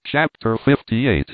Chapter 58.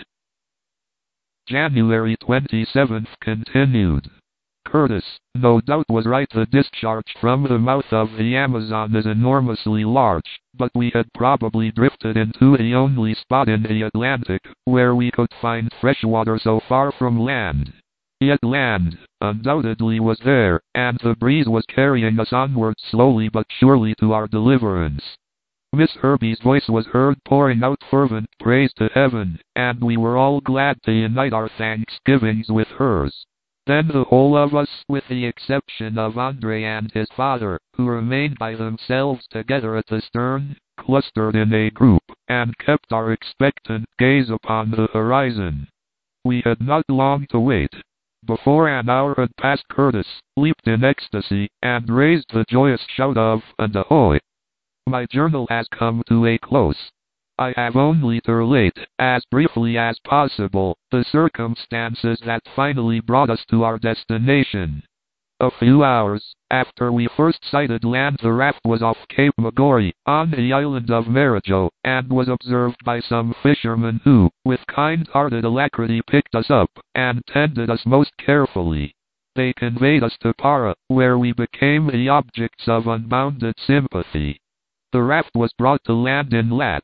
January 27th continued. Curtis, no doubt, was right. The discharge from the mouth of the Amazon is enormously large, but we had probably drifted into the only spot in the Atlantic where we could find fresh water so far from land. Yet land, undoubtedly, was there, and the breeze was carrying us onward slowly but surely to our deliverance. Miss Herbie's voice was heard pouring out fervent praise to heaven, and we were all glad to unite our thanksgivings with hers. Then the whole of us, with the exception of Andre and his father, who remained by themselves together at the stern, clustered in a group, and kept our expectant gaze upon the horizon. We had not long to wait. Before an hour had passed, Curtis leaped in ecstasy, and raised the joyous shout of "And ahoy!" My journal has come to a close. I have only to relate, as briefly as possible, the circumstances that finally brought us to our destination. A few hours after we first sighted land, the raft was off Cape Magori, on the island of Marijo, and was observed by some fishermen who, with kind-hearted alacrity, picked us up, and tended us most carefully. They conveyed us to Para, where we became the objects of unbounded sympathy. The raft was brought to land in lat.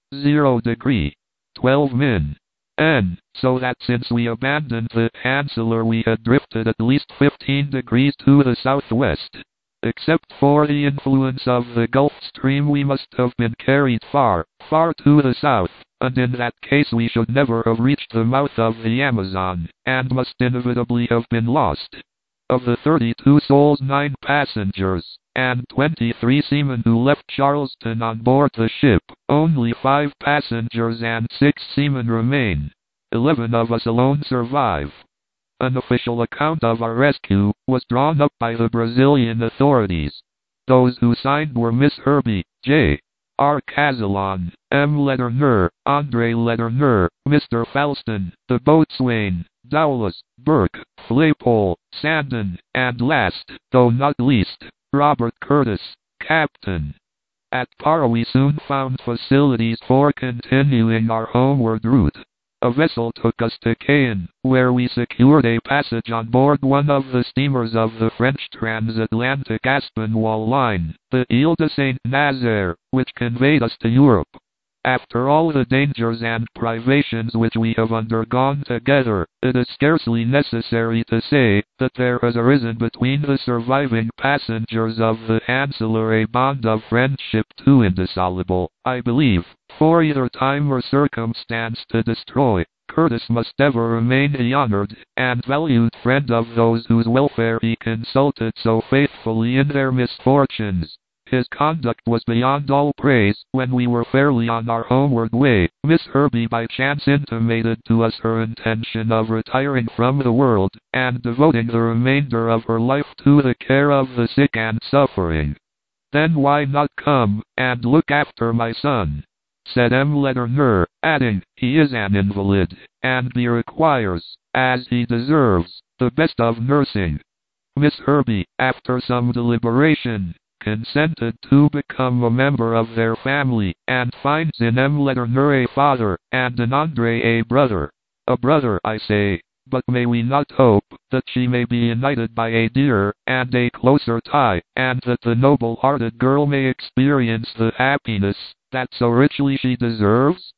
0 degree, 12 min. N, so that since we abandoned the Chancellor we had drifted at least 15 degrees to the southwest. Except for the influence of the Gulf Stream, we must have been carried far, far to the south, and in that case we should never have reached the mouth of the Amazon, and must inevitably have been lost. Of the 32 souls, 9 passengers, and 23 seamen who left Charleston on board the ship, only 5 passengers and 6 seamen remain. 11 of us alone survive. An official account of our rescue was drawn up by the Brazilian authorities. Those who signed were Miss Herbie, J. R. Casalon, M. Lederner, Andre Lederner, Mr. Falston, the boatswain, Dowlas, Burke, Flaypole, Sandon, and last, though not least, Robert Curtis, Captain. At Para we soon found facilities for continuing our homeward route. A vessel took us to Caen, where we secured a passage on board one of the steamers of the French transatlantic Aspinwall line, the Ile de Saint-Nazaire, which conveyed us to Europe. After all the dangers and privations which we have undergone together, it is scarcely necessary to say that there has arisen between the surviving passengers of the Chancellor a bond of friendship too indissoluble, I believe, for either time or circumstance to destroy. Curtis must ever remain the honored and valued friend of those whose welfare he consulted so faithfully in their misfortunes. His conduct was beyond all praise. When we were fairly on our homeward way, Miss Herbie by chance intimated to us her intention of retiring from the world, and devoting the remainder of her life to the care of the sick and suffering. "Then why not come and look after my son?" said M. Lederner, adding, "He is an invalid, and he requires, as he deserves, the best of nursing." Miss Herbie, after some deliberation, consented to become a member of their family, and finds in M. Lederner a father, and in Andre a brother. A brother, I say, but may we not hope that she may be united by a dearer and a closer tie, and that the noble-hearted girl may experience the happiness that so richly she deserves?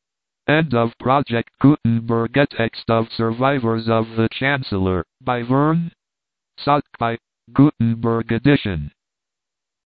End of Project Gutenberg. A text of Survivors of the Chancellor, by Vern Sock by Gutenberg Edition.